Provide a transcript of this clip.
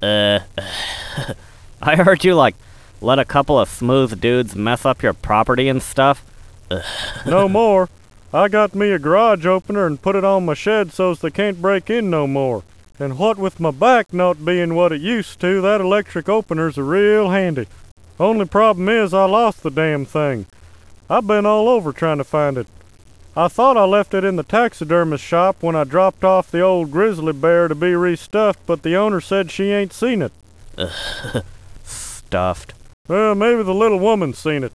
Uh, I heard you, let a couple of smooth dudes mess up your property and stuff. No more. I got me a garage opener and put it on my shed so's they can't break in no more. And what with my back not being what it used to, that electric opener's a real handy. Only problem is I lost the damn thing. I've been all over trying to find it. I thought I left it in the taxidermist shop when I dropped off the old grizzly bear to be restuffed, but the owner said she ain't seen it. Stuffed. Well, maybe the little woman's seen it.